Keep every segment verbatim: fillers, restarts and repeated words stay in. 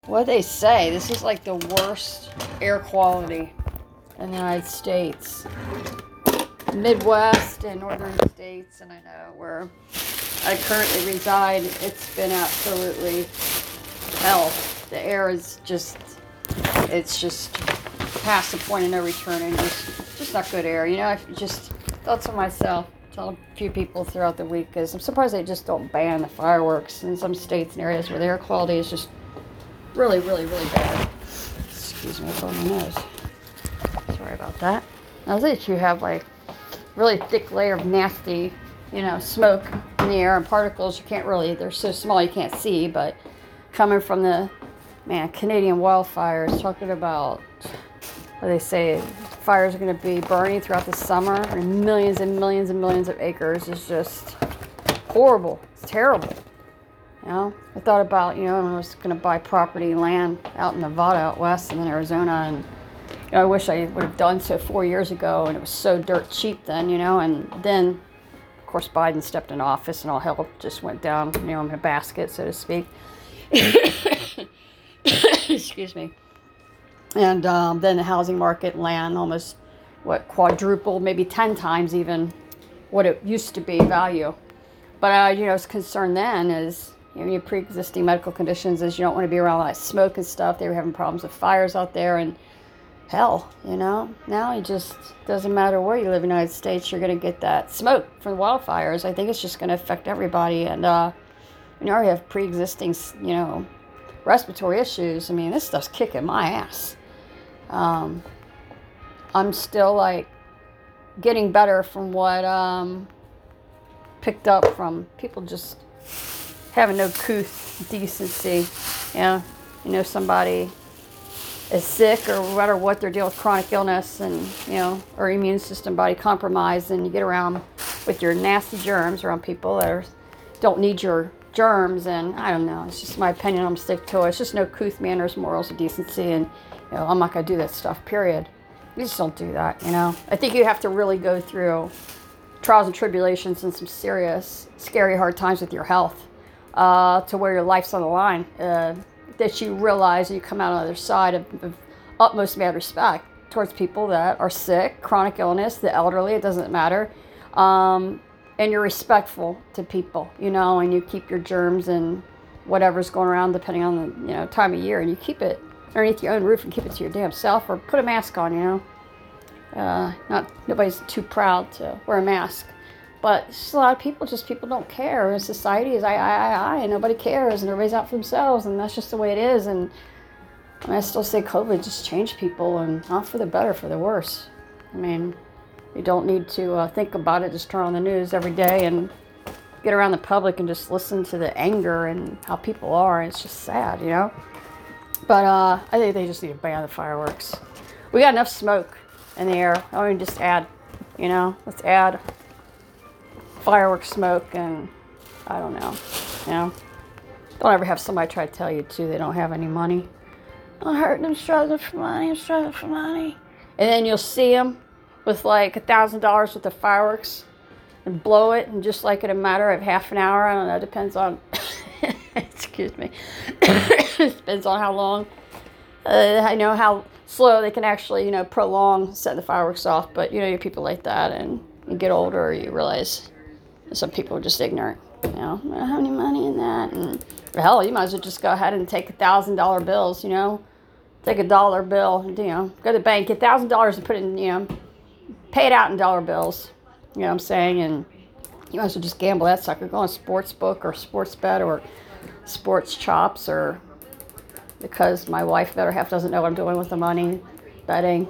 What they say, this is like the worst air quality in the United States. Midwest and northern states, and I know where I currently reside, it's been absolutely hell. The air is just, it's just past the point of no return, and just, just not good air. You know, I just thought to myself, tell a few people throughout the week, because I'm surprised they just don't ban the fireworks in some states and areas where the air quality is just really, really, really bad. Excuse me, it's on my nose. Sorry about that. Now that you have like really thick layer of nasty, you know, smoke in the air and particles, you can't really, they're so small you can't see, but coming from the, man, Canadian wildfires, talking about, what they say, fires are going to be burning throughout the summer, and millions and millions and millions of acres is just horrible. It's terrible. You know, I thought about, you know, I was going to buy property land out in Nevada, out west, and then Arizona, and, you know, I wish I would have done so four years ago, and it was so dirt cheap then, you know, and then, of course, Biden stepped in office, and all hell just went down, you know, in a basket, so to speak. Excuse me. And um, then the housing market, land almost, what, quadrupled, maybe ten times even what it used to be value. But, uh, you know, I was concerned then is, you know, your pre-existing medical conditions is you don't want to be around like smoke and stuff. They were having problems with fires out there, and hell, you know, now it just doesn't matter where you live in the United States, you're going to get that smoke from the wildfires. I think it's just going to affect everybody. And, uh, you know, I have pre-existing, you know, respiratory issues. I mean, this stuff's kicking my ass. Um, I'm still like getting better from what um, picked up from people just having no couth decency. You know, you know somebody is sick or no matter what, they're dealing with chronic illness and, you know, or immune system body compromised, and you get around with your nasty germs around people that are, don't need your germs, and I don't know, it's just my opinion, I'm stick to it. It's just no couth, manners, morals, and decency, and, you know, I'm not going to do that stuff, period. You just don't do that, you know. I think you have to really go through trials and tribulations and some serious, scary, hard times with your health uh, to where your life's on the line. Uh, that you realize you come out on the other side of, of utmost mad respect towards people that are sick, chronic illness, the elderly, it doesn't matter. Um, and you're respectful to people, you know, and you keep your germs and whatever's going around depending on the, you know, time of year, and you keep it underneath your own roof and keep it to your damn self, or put a mask on, you know. Uh, not nobody's too proud to wear a mask, but it's just a lot of people, just people don't care. And society is I, I, I, I, and nobody cares, and everybody's out for themselves, and that's just the way it is. And I still say COVID just changed people, and not for the better, for the worse. I mean, you don't need to uh, think about it. Just turn on the news every day and get around the public and just listen to the anger and how people are. And it's just sad, you know. But uh, I think they just need to ban the fireworks. We got enough smoke in the air. I mean, just add, you know, let's add fireworks smoke, and I don't know, you know. Don't ever have somebody try to tell you, too, they don't have any money. I'm hurting, I'm struggling for money, I'm struggling for money. And then you'll see them with like a thousand dollars worth of fireworks and blow it, and just like in a matter of half an hour, I don't know, depends on, excuse me, depends on how long, uh, I know how slow they can actually, you know, prolong setting the fireworks off. But, you know, you people like that, and you get older, you realize some people are just ignorant, you know, I don't have any money in that. And hell, you might as well just go ahead and take a thousand dollar bills, you know, take a dollar bill, you know, go to the bank, get a thousand dollars and put it in, you know, pay it out in dollar bills, you know what I'm saying? And you might as well just gamble that sucker, go on a sports book or sports bet or sports chops, or because my wife, better half, doesn't know what I'm doing with the money, betting.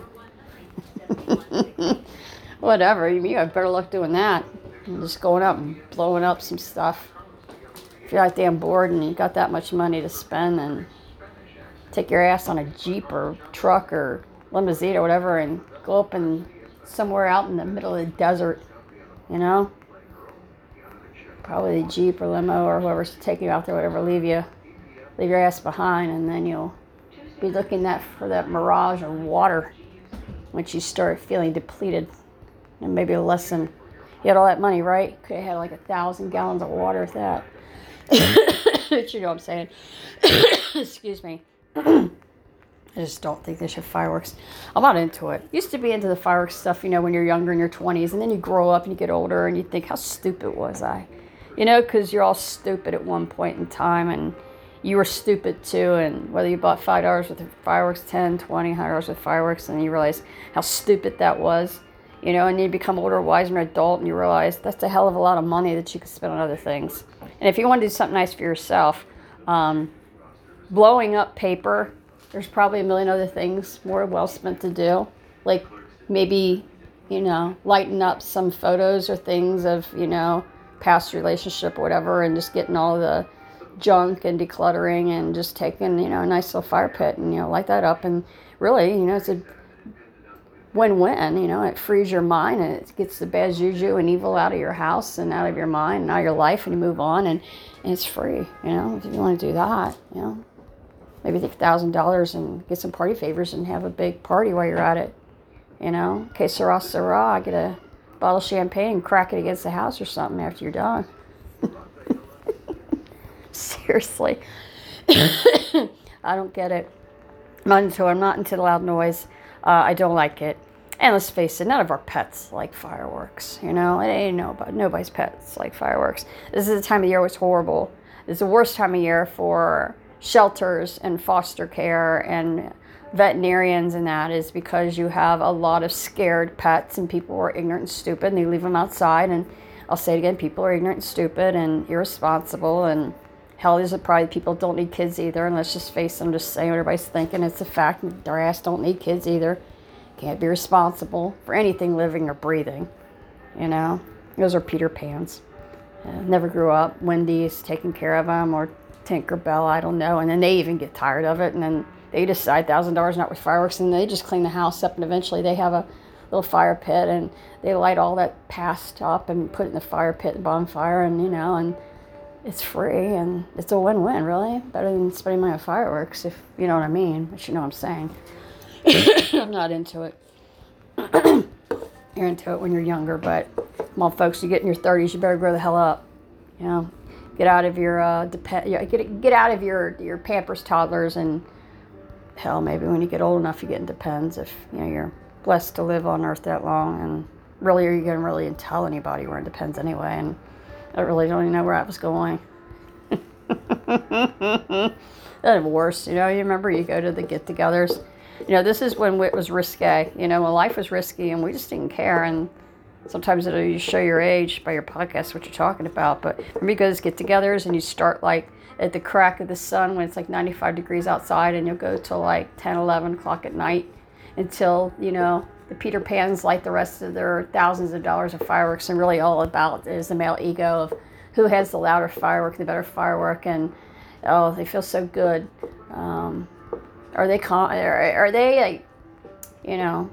Whatever, you have better luck doing that. And just going out and blowing up some stuff. If you're that damn bored and you got that much money to spend, then take your ass on a Jeep or truck or limousine or whatever and go up and somewhere out in the middle of the desert, you know? Probably the Jeep or limo or whoever's taking you out there, whatever, leave you, leave your ass behind, and then you'll be looking that for that mirage of water once you start feeling depleted. And maybe a lesson. You had all that money, right? Could have had like a thousand gallons of water with that. But you know what I'm saying. Excuse me. I just don't think they should have fireworks. I'm not into it. Used to be into the fireworks stuff, you know, when you're younger in your twenties, and then you grow up and you get older and you think, how stupid was I? You know, because you're all stupid at one point in time, and you were stupid too, and whether you bought five dollars worth of fireworks, ten, twenty, one hundred dollars worth of fireworks, and you realize how stupid that was, you know, and you become older, wiser, and adult, and you realize that's a hell of a lot of money that you could spend on other things. And if you want to do something nice for yourself, um, blowing up paper, there's probably a million other things more well spent to do. Like maybe, you know, lighten up some photos or things of, you know, past relationship or whatever, and just getting all the junk and decluttering and just taking, you know, a nice little fire pit and, you know, light that up. And really, you know, it's a win-win, you know, it frees your mind and it gets the bad juju and evil out of your house and out of your mind and out of your life, and you move on, and, and it's free, you know, if you want to do that, you know. Maybe take a thousand dollars and get some party favors and have a big party while you're at it. You know, que sera, sera. Get a bottle of champagne and crack it against the house or something after you're done. Seriously. I don't get it. I'm not into it. I'm not into the loud noise. Uh, I don't like it. And let's face it, none of our pets like fireworks. You know, it ain't nobody, nobody's pets like fireworks. This is the time of year where it's horrible. It's the worst time of year for shelters and foster care and veterinarians, and that is because you have a lot of scared pets and people are ignorant and stupid, and they leave them outside. And I'll say it again, people are ignorant and stupid and irresponsible, and hell, there's probably people don't need kids either. And let's just face it, I'm just saying what everybody's thinking. It's a fact. Their ass don't need kids either. Can't be responsible for anything living or breathing. You know, those are Peter Pans. Uh, never grew up. Wendy's taking care of them, or Tinkerbell, I don't know. And then they even get tired of it, and then they decide one thousand dollars not with fireworks, and they just clean the house up, and eventually they have a little fire pit, and they light all that past up and put it in the fire pit and bonfire, and, you know, and it's free, and it's a win-win, really. Better than spending money on fireworks, if you know what I mean, but you know what I'm saying. I'm not into it. You're into it when you're younger, but come on, folks, you get in your thirties, you better grow the hell up, you know. Get out of your uh, dep- get get out of your your Pampers toddlers, and hell, maybe when you get old enough, you get in Depends, if you know you're blessed to live on Earth that long. And really, are you gonna really tell anybody we're in Depends anyway? And I really don't even know where I was going. That's worse, you know. You remember you go to the get-togethers. You know, this is when it was risque. You know, when life was risky, and we just didn't care. And sometimes it'll you show your age by your podcast, what you're talking about. But remember, you go to get-togethers, and you start like at the crack of the sun when it's like ninety-five degrees outside, and you'll go till like ten, eleven o'clock at night until, you know, the Peter Pans light the rest of their thousands of dollars of fireworks. And really all about is the male ego of who has the louder firework, the better firework. And oh, they feel so good. Um, are they con- are, are they like, you know,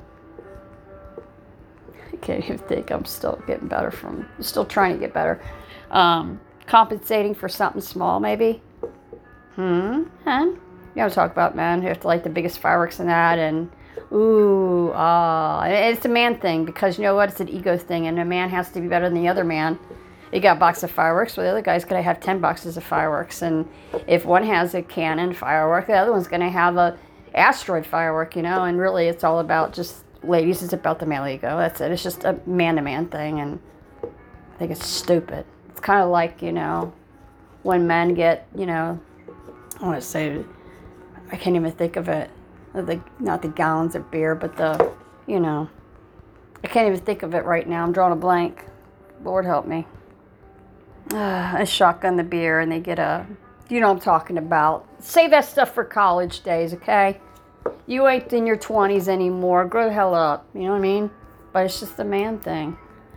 I can't even think. I'm still getting better from, still trying to get better. Um, compensating for something small, maybe. Hmm. Huh? You know, talk about men who have to light the biggest fireworks in that, and ooh, ah, and it's a man thing, because you know what? It's an ego thing, and a man has to be better than the other man. You got a box of fireworks, well, the other guy's going to have ten boxes of fireworks, and if one has a cannon firework, the other one's going to have a asteroid firework, you know. And really, it's all about just, ladies, it's about the male ego. That's it. It's just a man-to-man thing, and I think it's stupid. It's kind of like, you know, when men get, you know, I want to say, I can't even think of it. The, not the gallons of beer, but the, you know, I can't even think of it right now. I'm drawing a blank. Lord help me. Uh, a shotgun the beer, and they get a, you know what I'm talking about. Save that stuff for college days, okay? You ain't in your twenties anymore. Grow the hell up. You know what I mean? But it's just a man thing.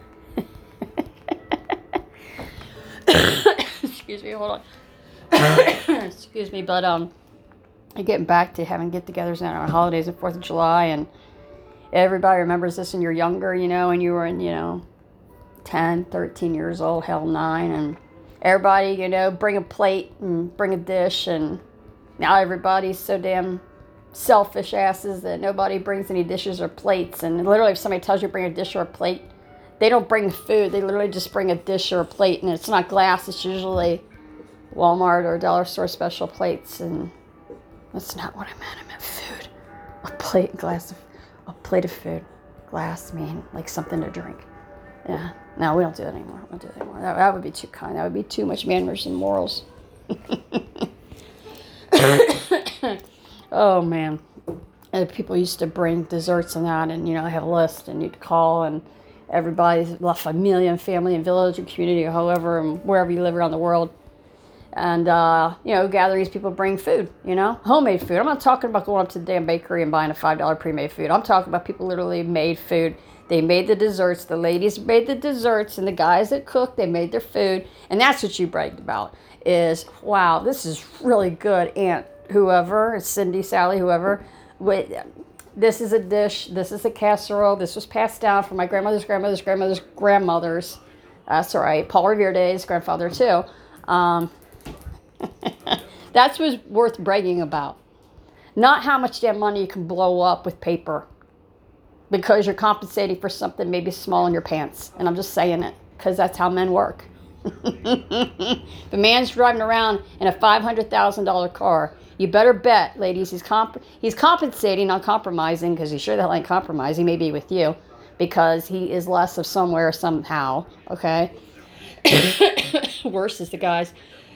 Excuse me, hold on. Excuse me, but um, getting back to having get-togethers now on holidays and Fourth of July, and everybody remembers this when you're younger, you know, and you were in, you know, ten, thirteen years old, hell, nine, and everybody, you know, bring a plate and bring a dish, and now everybody's so damn selfish asses that nobody brings any dishes or plates. And literally, if somebody tells you to bring a dish or a plate, they don't bring food. They literally just bring a dish or a plate, and it's not glass. It's usually Walmart or dollar store special plates. And That's not what I meant. I meant food. A plate, glass of, a plate of food. Glass, mean like something to drink. Yeah. No, we don't do that anymore. We don't do that anymore. That, that would be too kind. That would be too much manners and morals. Oh, man. And people used to bring desserts and that, and, you know, I have a list, and you'd call, and everybody, La Familia, family and village or community or however, and wherever you live around the world. And, uh, you know, gatherings, people bring food, you know, homemade food. I'm not talking about going up to the damn bakery and buying a five dollar pre-made food. I'm talking about people literally made food. They made the desserts. The ladies made the desserts, and the guys that cooked, they made their food. And that's what you bragged about is, wow, this is really good. Aunt whoever, Cindy, Sally, whoever, wait, this is a dish. This is a casserole. This was passed down from my grandmother's grandmother's grandmother's grandmother's. That's all right. Paul Revere Day's grandfather, too. Um... That's what's worth bragging about. Not how much damn money you can blow up with paper because you're compensating for something maybe small in your pants. And I'm just saying it because that's how men work. The man's driving around in a five hundred thousand dollars car. You better bet, ladies, he's comp- he's compensating, not compromising, because he sure the hell ain't compromising, maybe with you, because he is less of somewhere somehow, okay? Worse is the guys...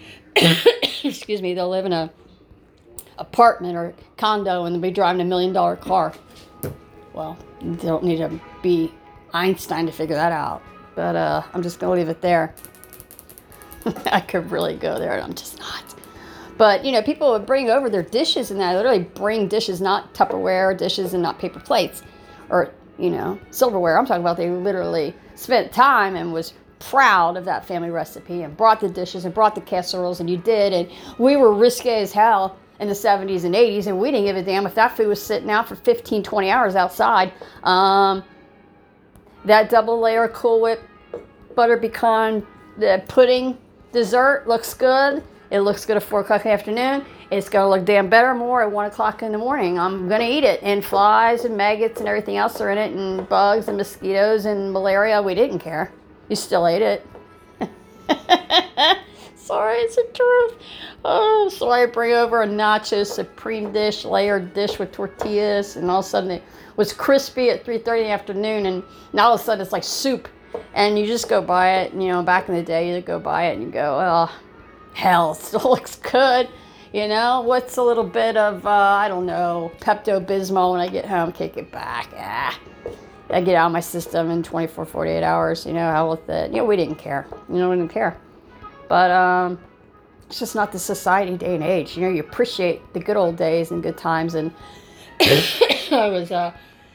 excuse me, they'll live in a apartment or condo and they'll be driving a million dollar car. Well, you don't need to be Einstein to figure that out. But uh, I'm just going to leave it there. I could really go there and I'm just not. But, you know, people would bring over their dishes and that. Literally bring dishes, not Tupperware dishes and not paper plates or, you know, silverware. I'm talking about they literally spent time and was proud of that family recipe and brought the dishes and brought the casseroles, and you did, and we were risque as hell in the seventies and eighties, and we didn't give a damn if that food was sitting out for fifteen, twenty hours outside. Um, that double layer Cool Whip butter pecan the pudding dessert looks good. It looks good at four o'clock in the afternoon. It's going to look damn better more at one o'clock in the morning. I'm going to eat it. And flies and maggots and everything else are in it, and bugs and mosquitoes and malaria. We didn't care. You still ate it. Sorry, it's the truth. Oh, so I bring over a nacho supreme dish, layered dish with tortillas, and all of a sudden it was crispy at three thirty in the afternoon, and now all of a sudden it's like soup. And you just go buy it, and, you know, back in the day, you'd go buy it, and you go, oh, hell, it still looks good. You know, what's a little bit of, uh, I don't know, Pepto-Bismol when I get home, kick it back. Ah. I get out of my system in twenty-four, forty-eight hours, you know, how with it. You know, we didn't care. You know, we didn't care. But um, it's just not the society day and age. You know, you appreciate the good old days and good times. And I was, uh,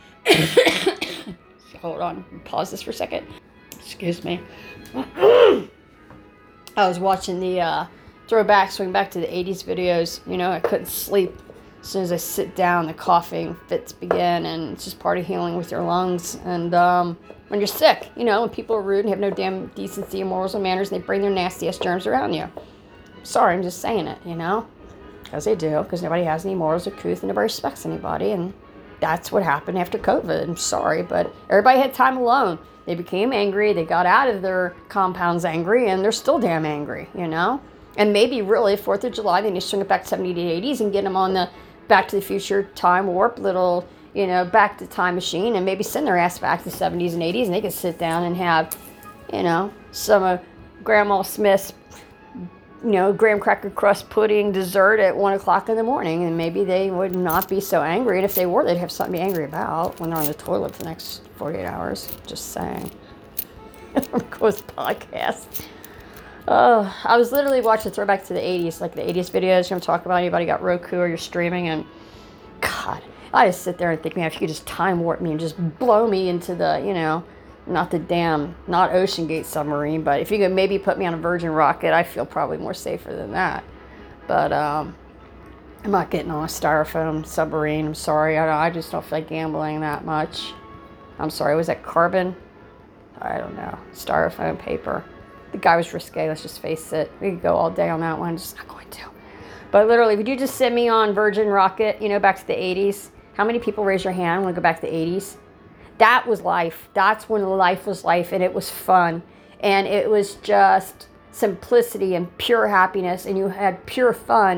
hold on, pause this for a second. Excuse me. I was watching the uh, throwback, swing back to the eighties videos. You know, I couldn't sleep. As soon as I sit down, the coughing fits begin, and it's just part of healing with your lungs. And um, when you're sick, you know, when people are rude and have no damn decency and morals and manners, and they bring their nasty-ass germs around you. Sorry, I'm just saying it, you know, because they do, because nobody has any morals or truth, and nobody respects anybody, and that's what happened after COVID. I'm sorry, but everybody had time alone. They became angry, they got out of their compounds angry, and they're still damn angry, you know? And maybe really, fourth of July, they need to swing it back to seventies, eighties and get them on the Back to the Future time warp, little, you know, back to time machine, and maybe send their ass back to the seventies and eighties, and they could sit down and have, you know, some of Grandma Smith's, you know, graham cracker crust pudding dessert at one o'clock in the morning, and maybe they would not be so angry. And if they were, they'd have something to be angry about when they're on the toilet for the next forty-eight hours. Just saying. Goes podcast. Oh, I was literally watching Throwback to the eighties, like the eighties videos. You know, talk about anybody got Roku or you're streaming, and God, I just sit there and think, man, if you could just time warp me and just blow me into the, you know, not the damn, not Ocean Gate submarine, but if you could maybe put me on a Virgin rocket, I feel probably more safer than that. But um, I'm not getting on a styrofoam submarine. I'm sorry. I, I just don't feel like gambling that much. I'm sorry. Was that carbon? I don't know. Styrofoam paper. The guy was risque, let's just face it. We could go all day on that one, just not going to. But literally, would you just send me on Virgin Rocket, you know, back to the eighties? How many people raise your hand when we go back to the eighties? That was life. That's when life was life, and it was fun. And it was just simplicity and pure happiness, and you had pure fun. And,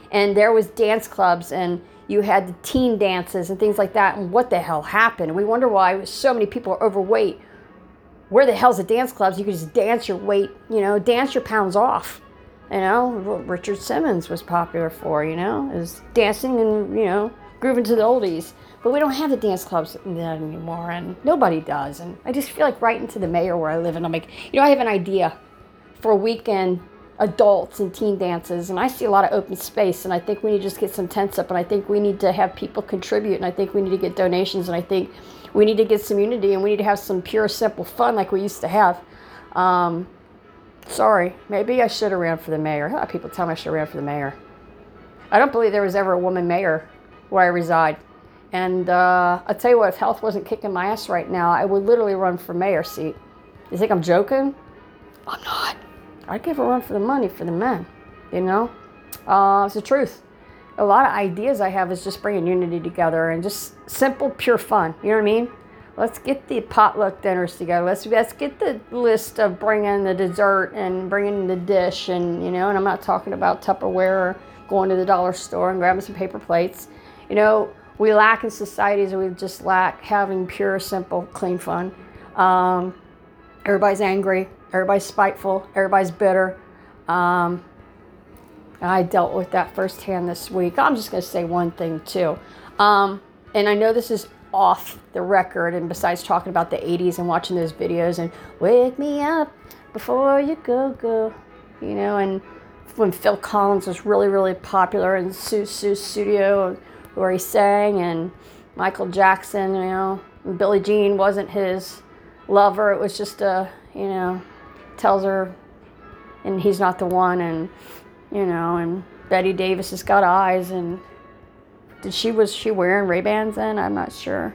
And there was dance clubs, and you had the teen dances and things like that. And what the hell happened? We wonder why so many people are overweight. Where the hell's the dance clubs? You could just dance your weight, you know, dance your pounds off. You know, what Richard Simmons was popular for, you know, is dancing and, you know, grooving to the oldies. But we don't have the dance clubs anymore, and nobody does. And I just feel like writing to the mayor where I live, and I'm like, you know, I have an idea for a weekend adults and teen dances, and I see a lot of open space, and I think we need to just get some tents up, and I think we need to have people contribute, and I think we need to get donations, and I think we need to get some unity, and we need to have some pure, simple fun like we used to have. Um, sorry, maybe I should have ran for the mayor. A lot of people tell me I should have ran for the mayor. I don't believe there was ever a woman mayor where I reside. And uh, I'll tell you what, if health wasn't kicking my ass right now, I would literally run for mayor seat. You think I'm joking? I'm not. I'd give a run for the money for the men, you know? Uh, it's the truth. A lot of ideas I have is just bringing unity together and just simple, pure fun. You know what I mean? Let's get the potluck dinners together. Let's let's get the list of bringing the dessert and bringing the dish, and, you know, and I'm not talking about Tupperware or going to the dollar store and grabbing some paper plates. You know, we lack in societies, we just lack having pure, simple, clean fun. Um, everybody's angry. Everybody's spiteful. Everybody's bitter. Um, I dealt with that firsthand this week. I'm just going to say one thing, too. Um, and I know this is off the record, and besides talking about the eighties and watching those videos and wake me up before you go, go, you know, and when Phil Collins was really, really popular in Sue Sue's studio, where he sang, and Michael Jackson, you know, and Billie Jean wasn't his lover. It was just a, you know, tells her, and he's not the one, and, you know, and Betty Davis has got eyes, and did she, was she wearing Ray-Bans then? I'm not sure.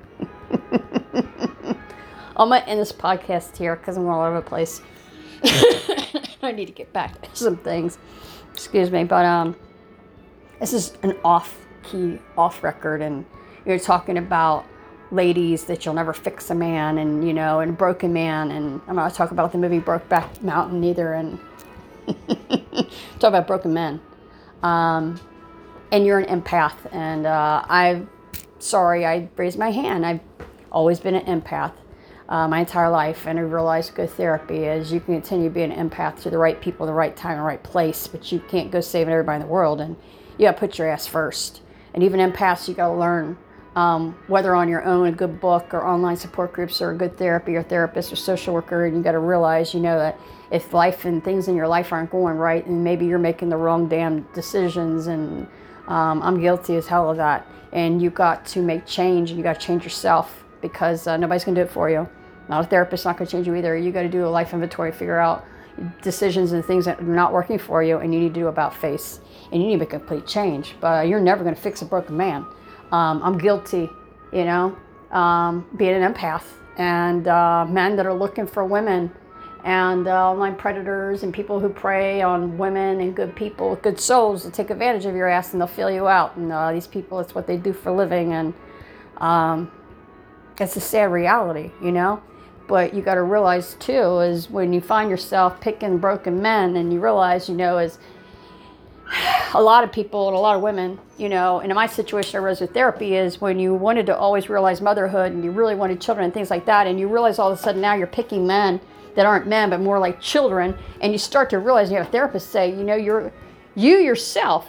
I'm going to end this podcast here because I'm all over the place. I need to get back to some things. Excuse me, but um, this is an off key, off record, and you're talking about ladies that you'll never fix a man, and, you know, and broken man, and I'm not talking about the movie Brokeback Mountain either, and talk about broken men. Um, and you're an empath, and uh, I'm sorry I raised my hand. I've always been an empath uh, my entire life, and I realized good therapy is you can continue being an empath to the right people, the right time, the right place, but you can't go saving everybody in the world, and you gotta put your ass first. And even empaths, you gotta learn, um, whether on your own, a good book, or online support groups, or a good therapy, or therapist, or social worker, and you gotta realize, you know, that if life and things in your life aren't going right, and maybe you're making the wrong damn decisions, and um, I'm guilty as hell of that, and you got to make change, and you gotta change yourself, because uh, nobody's gonna do it for you. Not a therapist, not gonna change you either. You gotta do a life inventory, figure out decisions and things that are not working for you, and you need to do about face, and you need to make a complete change. But you're never gonna fix a broken man. Um, I'm guilty, you know, um, being an empath, and uh, men that are looking for women, and uh, online predators, and people who prey on women and good people, good souls, will take advantage of your ass, and they'll feel you out. And uh, these people, it's what they do for a living, and um, it's a sad reality, you know. But you got to realize too, is when you find yourself picking broken men, and you realize, you know, is a lot of people and a lot of women, you know, and in my situation, I realized with therapy is when you wanted to always realize motherhood, and you really wanted children and things like that, and you realize all of a sudden now you're picking men that aren't men, but more like children, and you start to realize, you have a therapist say, you know, you're, you yourself,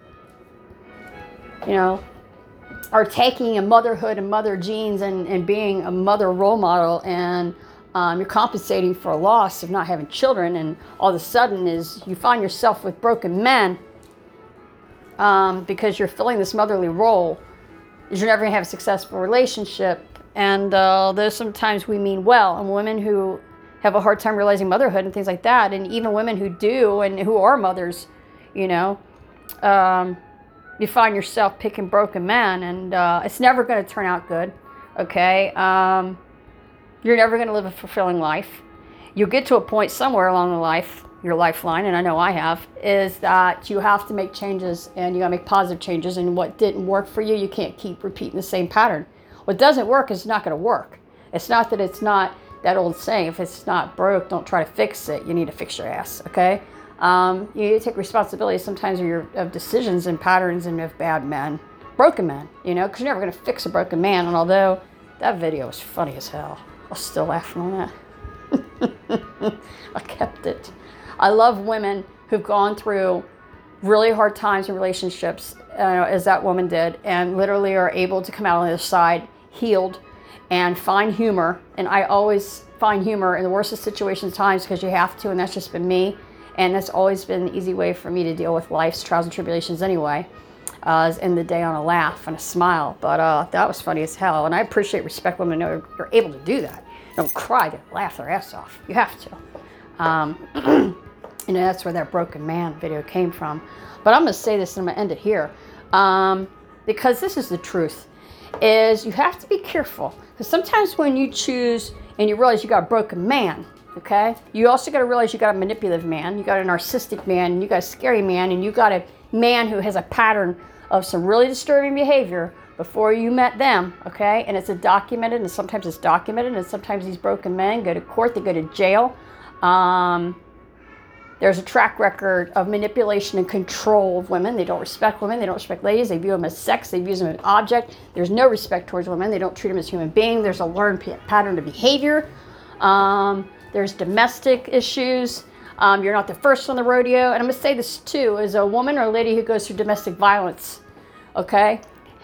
you know, are taking a motherhood and mother genes and, and being a mother role model, and um, you're compensating for a loss of not having children, and all of a sudden is you find yourself with broken men um, because you're filling this motherly role, is you're never going to have a successful relationship. And uh, though sometimes we mean well, and women who have a hard time realizing motherhood and things like that, and even women who do and who are mothers, you know, um, you find yourself picking broken men, and uh, it's never going to turn out good, okay? Um, you're never going to live a fulfilling life. You'll get to a point somewhere along the life, your lifeline, and I know I have, is that you have to make changes, and you got to make positive changes, and what didn't work for you, you can't keep repeating the same pattern. What doesn't work is not going to work. It's not that it's not that old saying, if it's not broke, don't try to fix it. You need to fix your ass, okay? Um, you need to take responsibility sometimes of your of decisions and patterns and of bad men, broken men, you know, because you're never going to fix a broken man. And although that video was funny as hell, I was still laughing on that. I kept it. I love women who've gone through really hard times in relationships, uh, as that woman did, and literally are able to come out on the other side healed and find humor. And I always find humor in the worst of situations, times, because you have to, and that's just been me. And that's always been an easy way for me to deal with life's trials and tribulations anyway, uh, is end the day on a laugh and a smile. But uh, that was funny as hell. And I appreciate, respect women who are, are able to do that. Don't cry, to laugh their ass off. You have to. Um, and that's where that broken man video came from. But I'm going to say this and I'm going to end it here. Um, because this is the truth, is you have to be careful. Because sometimes when you choose and you realize you got a broken man, okay, you also got to realize you got a manipulative man, you got a narcissistic man, you got a scary man, and you got a man who has a pattern of some really disturbing behavior before you met them, okay? And it's a documented, and sometimes it's documented, and sometimes these broken men go to court, they go to jail. Um, there's a track record of manipulation and control of women. They don't respect women, they don't respect ladies, they view them as sex, they view them as an object. There's no respect towards women, they don't treat them as human beings. There's a learned p- pattern of behavior. Um, There's domestic issues. Um, you're not the first on the rodeo. And I'm going to say this too, as a woman or a lady who goes through domestic violence, okay?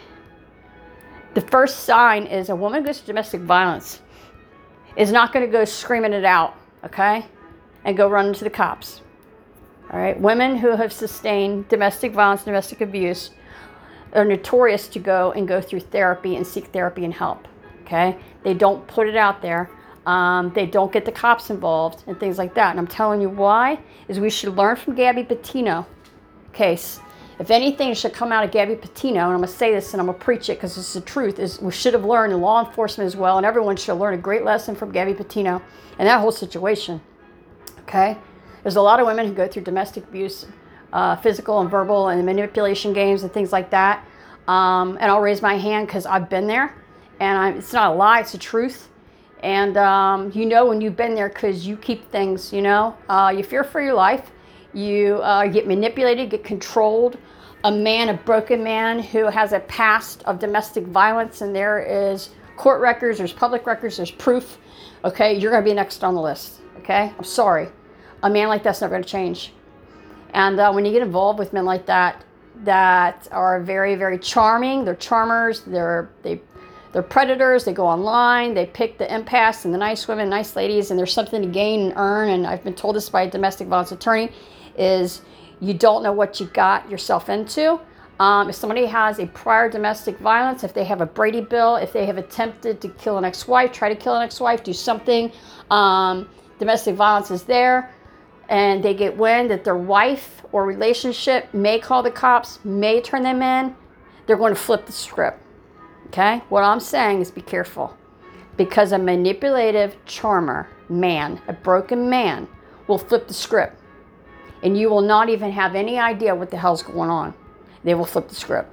The first sign is a woman who goes through domestic violence is not going to go screaming it out, okay? And go run into the cops, all right? Women who have sustained domestic violence, domestic abuse are notorious to go and go through therapy and seek therapy and help, okay? They don't put it out there. Um, they don't get the cops involved and things like that. And I'm telling you why, is we should learn from Gabby Petito case. If anything should come out of Gabby Petito, and I'm going to say this and I'm going to preach it because it's the truth, is we should have learned in law enforcement as well, and everyone should learn a great lesson from Gabby Petito and that whole situation, okay? There's a lot of women who go through domestic abuse, uh, physical and verbal and manipulation games and things like that. Um, and I'll raise my hand because I've been there, and I, it's not a lie, it's the truth. And um, you know when you've been there because you keep things, you know. Uh, you fear for your life. You uh, get manipulated, get controlled. A man, a broken man who has a past of domestic violence, and there is court records, there's public records, there's proof. Okay, you're going to be next on the list. Okay, I'm sorry. A man like that's never going to change. And uh, when you get involved with men like that, that are very, very charming, they're charmers, they're, they They're predators, they go online, they pick the empaths and the nice women, nice ladies, and there's something to gain and earn. And I've been told this by a domestic violence attorney, is you don't know what you got yourself into. Um, if somebody has a prior domestic violence, if they have a Brady bill, if they have attempted to kill an ex-wife, try to kill an ex-wife, do something, um, domestic violence is there, and they get wind that their wife or relationship may call the cops, may turn them in, they're going to flip the script. Okay, what I'm saying is be careful, because a manipulative charmer man, a broken man, will flip the script, and you will not even have any idea what the hell's going on. They will flip the script.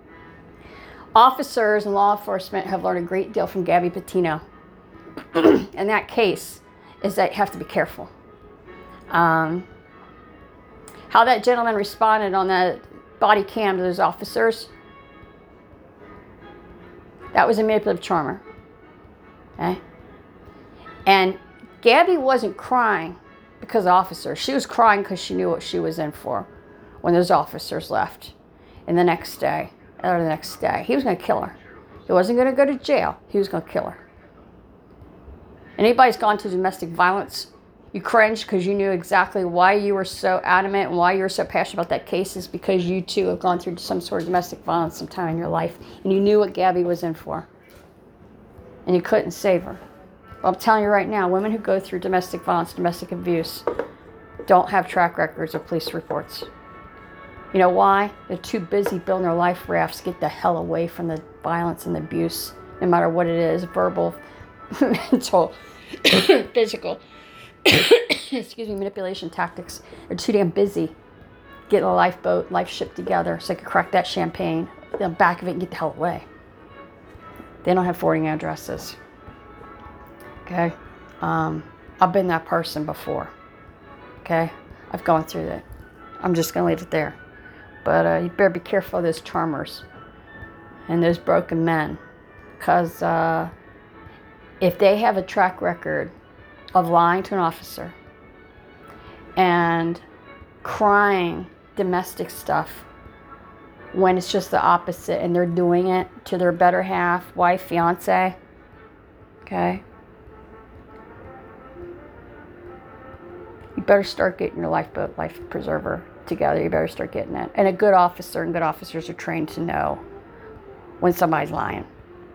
Officers and law enforcement have learned a great deal from Gabby Petito. In that case, is that you have to be careful. Um, how that gentleman responded on that body cam to those officers, that was a manipulative charmer, okay? And Gabby wasn't crying because of officers. She was crying because she knew what she was in for when those officers left. And the next day, or the next day, he was going to kill her. He wasn't going to go to jail. He was going to kill her. Anybody's gone to domestic violence, you cringe because you knew exactly why you were so adamant and why you were so passionate about that case, is because you too have gone through some sort of domestic violence sometime in your life, and you knew what Gabby was in for, and you couldn't save her. Well, I'm telling you right now, women who go through domestic violence, domestic abuse, don't have track records or police reports. You know why? They're too busy building their life rafts to get the hell away from the violence and the abuse, no matter what it is, verbal, mental, physical. Excuse me, manipulation tactics. They're too damn busy getting a lifeboat, life ship together so they can crack that champagne, the back of it, and get the hell away. They don't have forwarding addresses. Okay? Um, I've been that person before. Okay? I've gone through that. I'm just going to leave it there. But uh, you better be careful of those charmers and those broken men. Because uh, if they have a track record of lying to an officer and crying domestic stuff when it's just the opposite and they're doing it to their better half, wife, fiance, okay? You better start getting your lifeboat, life preserver together. You better start getting it. And a good officer and good officers are trained to know when somebody's lying.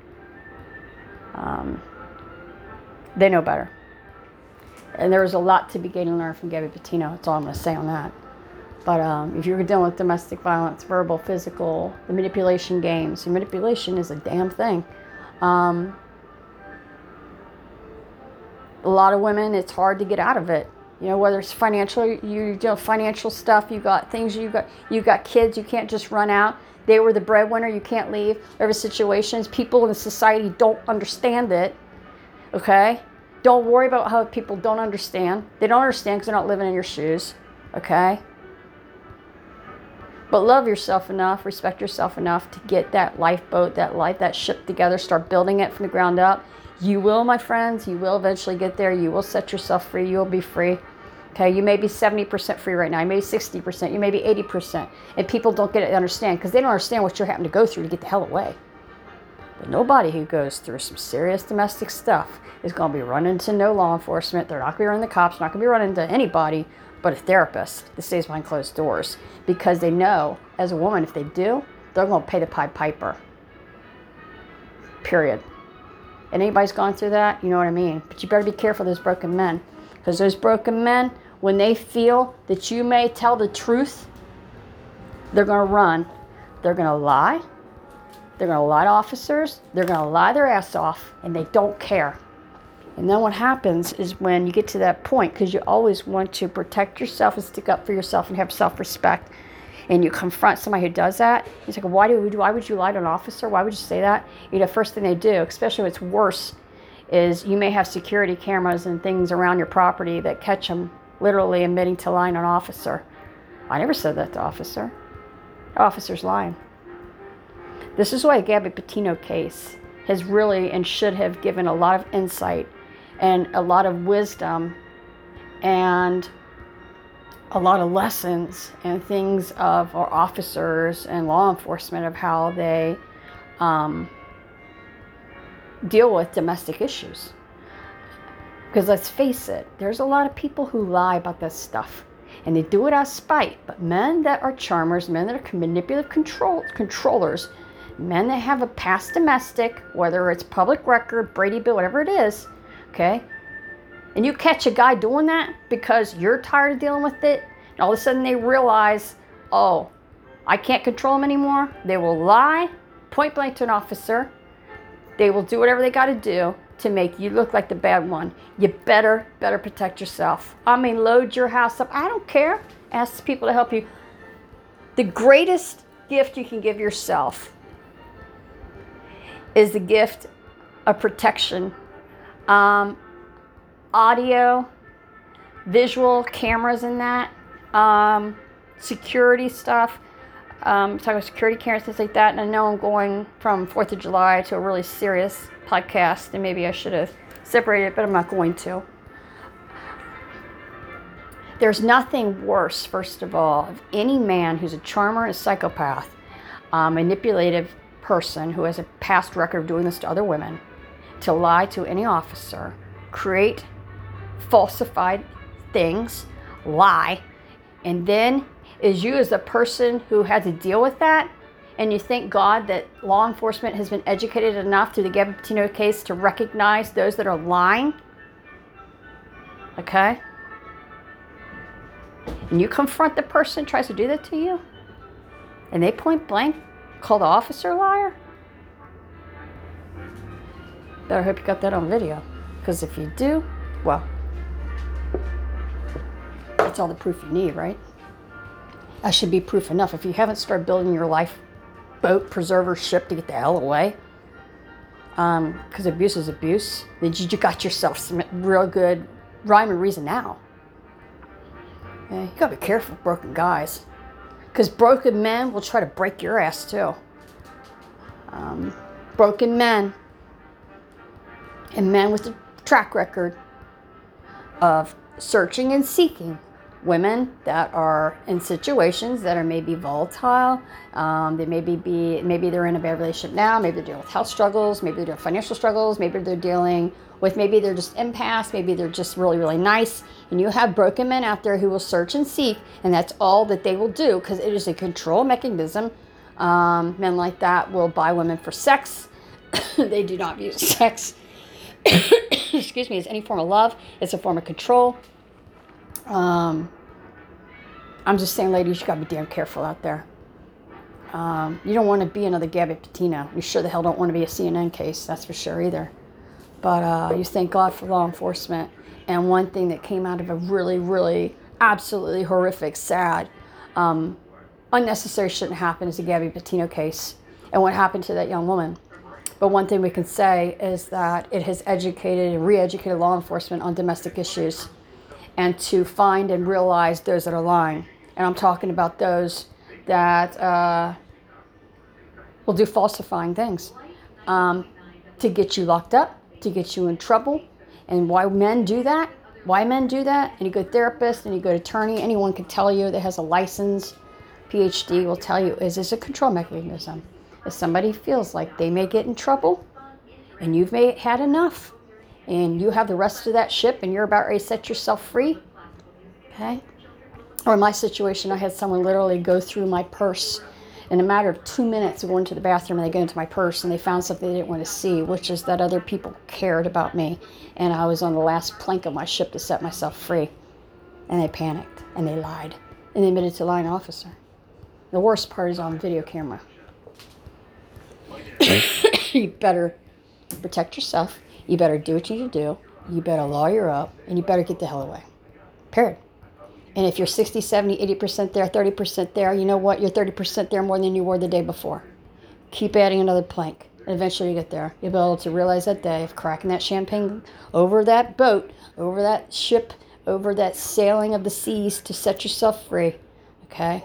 Um, they know better. And there's a lot to be gained and learned from Gabby Petito. That's all I'm going to say on that. But um, if you're dealing with domestic violence, verbal, physical, the manipulation games, and manipulation is a damn thing. Um, a lot of women, it's hard to get out of it. You know, whether it's financial, you do financial stuff, you got things, you got you got kids, you can't just run out. They were the breadwinner, you can't leave. There are situations, people in the society don't understand it. Okay? Don't worry about how people don't understand. They don't understand because they're not living in your shoes. Okay? But love yourself enough, respect yourself enough to get that lifeboat, that life, that ship together, start building it from the ground up. You will, my friends, you will eventually get there. You will set yourself free. You will be free. Okay, you may be seventy percent free right now. You may be sixty percent. You may be eighty percent. And people don't get it, understand because they don't understand what you're having to go through to get the hell away. But nobody who goes through some serious domestic stuff is going to be running into no law enforcement. They're not going to be running the cops. Not going to be running into anybody but a therapist that stays behind closed doors because they know, as a woman, if they do, they're going to pay the Pied Piper. Period. And anybody's gone through that, you know what I mean. But you better be careful of those broken men. Because those broken men, when they feel that you may tell the truth, they're going to run. They're going to lie. They're going to lie to officers. They're going to lie their ass off. And they don't care. And then what happens is when you get to that point, because you always want to protect yourself and stick up for yourself and have self-respect, and you confront somebody who does that, it's like, why, do, why would you lie to an officer? Why would you say that? You know, first thing they do, especially when it's worse, is you may have security cameras and things around your property that catch them literally admitting to lying to an officer. I never said that to officer. The officer's lying. This is why the Gabby Petito case has really and should have given a lot of insight and a lot of wisdom and a lot of lessons and things of our officers and law enforcement of how they um, deal with domestic issues. Because let's face it, there's a lot of people who lie about this stuff. And they do it out of spite. But men that are charmers, men that are manipulative control, controllers, men that have a past domestic, whether it's public record, Brady Bill, whatever it is, okay? And you catch a guy doing that because you're tired of dealing with it, and all of a sudden they realize, oh, I can't control them anymore. They will lie point blank to an officer. They will do whatever they got to do to make you look like the bad one. You better, better protect yourself. I mean, load your house up. I don't care. Ask people to help you. The greatest gift you can give yourself is the gift of protection. Um, audio, visual cameras in that, um, security stuff, um, talking about security cameras, things like that. And I know I'm going from fourth of July to a really serious podcast, and maybe I should have separated it, but I'm not going to. There's nothing worse, first of all, of any man who's a charmer, a psychopath, a manipulative person who has a past record of doing this to other women, to lie to any officer, create falsified things, lie, and then is you as the person who had to deal with that, and you thank God that law enforcement has been educated enough through the Gabby Petito case to recognize those that are lying, okay? And you confront the person who tries to do that to you, and they point blank call the officer a liar? Better hope you got that on video, because if you do, well, that's all the proof you need, right? That should be proof enough. If you haven't started building your life boat preserver ship to get the hell away, um, because abuse is abuse, then you got yourself some real good rhyme and reason now. Okay? You gotta be careful with broken guys. Because broken men will try to break your ass too. Um, broken men and men with a track record of searching and seeking women that are in situations that are maybe volatile. Um, they maybe be maybe they're in a bad relationship now. Maybe they're dealing with health struggles. Maybe they're dealing with financial struggles. Maybe they're dealing with maybe they're just impasse. Maybe they're just really really nice. And you have broken men out there who will search and seek, and that's all that they will do because it is a control mechanism. Um, men like that will buy women for sex. They do not view sex, excuse me, as any form of love. It's a form of control. Um, I'm just saying, ladies, you gotta be damn careful out there. Um, you don't want to be another Gabby Petito. You sure the hell don't want to be a C N N case, that's for sure either. But uh, you thank God for law enforcement. And one thing that came out of a really, really, absolutely horrific, sad, um, unnecessary shouldn't happen is the Gabby Petito case and what happened to that young woman. But one thing we can say is that it has educated and re-educated law enforcement on domestic issues and to find and realize those that are lying. And I'm talking about those that uh, will do falsifying things um, to get you locked up, to get you in trouble. And why men do that, why men do that, any good therapist, any good attorney, anyone can tell you that has a license, P H D will tell you, is this a control mechanism? If somebody feels like they may get in trouble and you've made, had enough and you have the rest of that ship and you're about ready to set yourself free, okay? Or in my situation, I had someone literally go through my purse in a matter of two minutes going to the bathroom, and they go into my purse and they found something they didn't want to see, which is that other people cared about me and I was on the last plank of my ship to set myself free. And they panicked and they lied and they admitted to lying officer. The worst part is on video camera. You better protect yourself. You better do what you need to do. You better lawyer up, and you better get the hell away. Period. And if you're sixty, seventy, eighty percent there, thirty percent there, you know what? You're thirty percent there more than you were the day before. Keep adding another plank. And eventually you get there. You'll be able to realize that day of cracking that champagne over that boat, over that ship, over that sailing of the seas to set yourself free. Okay?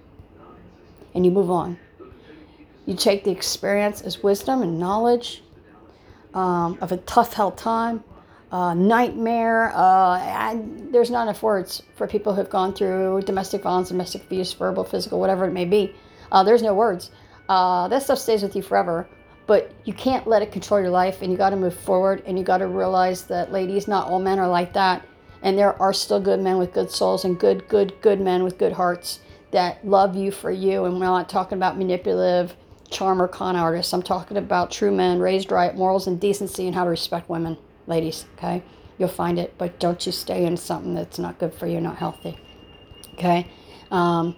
And you move on. You take the experience as wisdom and knowledge um, of a tough hell time, uh, nightmare. Uh, and there's not enough words for people who have gone through domestic violence, domestic abuse, verbal, physical, whatever it may be. Uh, there's no words. Uh, that stuff stays with you forever, but you can't let it control your life, and you got to move forward, and you got to realize that, ladies, not all men are like that, and there are still good men with good souls and good, good, good men with good hearts that love you for you. And we're not talking about manipulative charm or con artists. I'm talking about true men raised right, morals and decency, and how to respect women, ladies, okay? You'll find it, but don't you stay in something that's not good for you, not healthy, okay? Um,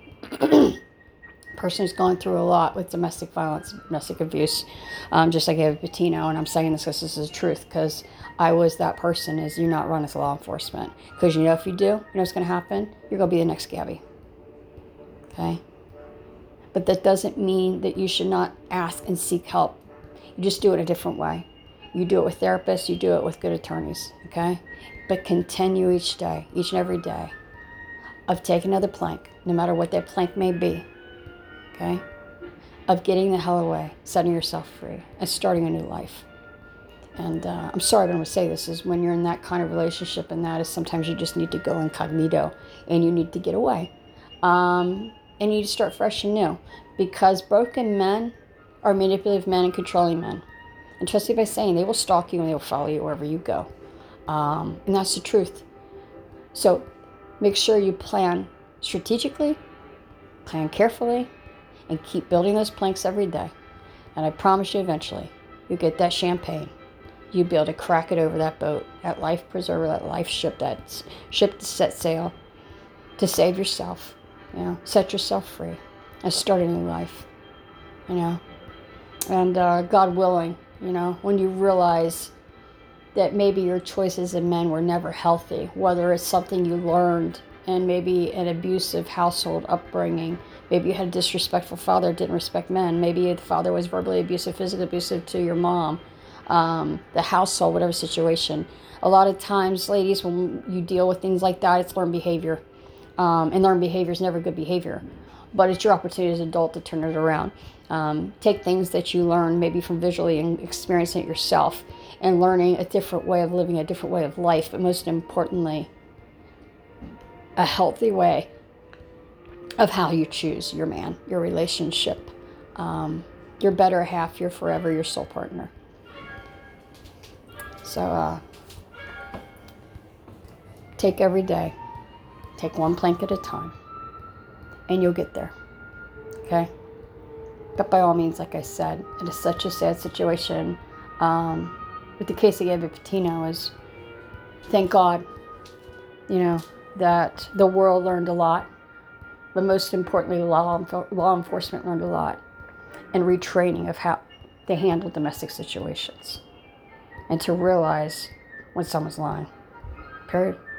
person who's gone through a lot with domestic violence, domestic abuse, um, just like Gabby Petito, and I'm saying this because this is the truth, because I was that person, is you not run as law enforcement. Because you know if you do, you know what's going to happen? You're going to be the next Gabby, okay? But that doesn't mean that you should not ask and seek help. You just do it a different way. You do it with therapists, you do it with good attorneys, okay? But continue each day, each and every day, of taking another plank, no matter what that plank may be, okay? Of getting the hell away, setting yourself free, and starting a new life. And uh, I'm sorry, but I'm going to say this, is when you're in that kind of relationship, and that is sometimes you just need to go incognito, and you need to get away. Um... And you need to start fresh and new, because broken men are manipulative men and controlling men. And trust me by saying, they will stalk you and they will follow you wherever you go. Um, and that's the truth. So make sure you plan strategically, plan carefully, and keep building those planks every day. And I promise you, eventually, you get that champagne. You'll be able to crack it over that boat, that life preserver, that life ship, that ship to set sail, to save yourself. You know, set yourself free and start a new life, you know. And uh, God willing, you know, when you realize that maybe your choices as men were never healthy, whether it's something you learned in maybe an abusive household upbringing, maybe you had a disrespectful father who didn't respect men, maybe the father was verbally abusive, physically abusive to your mom, um, the household, whatever situation. A lot of times, ladies, when you deal with things like that, it's learned behavior. Um, and learned behavior is never good behavior. But it's your opportunity as an adult to turn it around. Um, take things that you learn maybe from visually and experiencing it yourself and learning a different way of living, a different way of life, but most importantly, a healthy way of how you choose your man, your relationship, um, your better half, your forever, your soul partner. So uh, take every day, take one plank at a time, and you'll get there, okay? But by all means, like I said, it is such a sad situation. Um, with the case of Gabby Petito is, thank God, you know, that the world learned a lot, but most importantly, law, law enforcement learned a lot, and retraining of how they handle domestic situations, and to realize when someone's lying, period.